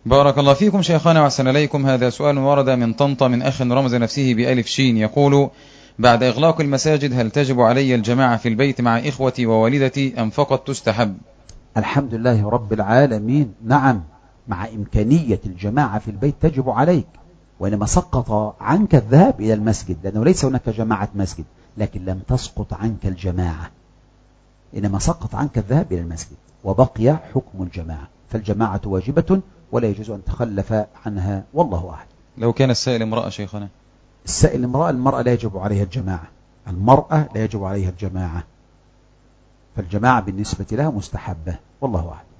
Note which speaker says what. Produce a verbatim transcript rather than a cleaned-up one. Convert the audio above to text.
Speaker 1: بارك الله فيكم شيخنا وأحسن إليكم. هذا سؤال ورد من طنطا من أخ رمز نفسه بألف شين، يقول: بعد إغلاق المساجد هل تجب علي الجماعة في البيت مع إخوتي ووالدتي أم فقط تستحب؟
Speaker 2: الحمد لله رب العالمين، نعم، مع إمكانية الجماعة في البيت تجب عليك، وإنما سقط عنك الذهاب إلى المسجد لأنه ليس هناك جماعة مسجد، لكن لم تسقط عنك الجماعة، إنما سقط عنك الذهاب إلى المسجد وبقي حكم الجماعة، فالجماعة واجبة ولا يجوز أن تخلف عنها، والله أعلم.
Speaker 1: لو كان السائل امرأة شيخنا؟
Speaker 2: السائل امرأة، المرأة لا يجب عليها الجماعة، المرأة لا يجب عليها الجماعة، فالجماعة بالنسبة لها مستحبة، والله أعلم.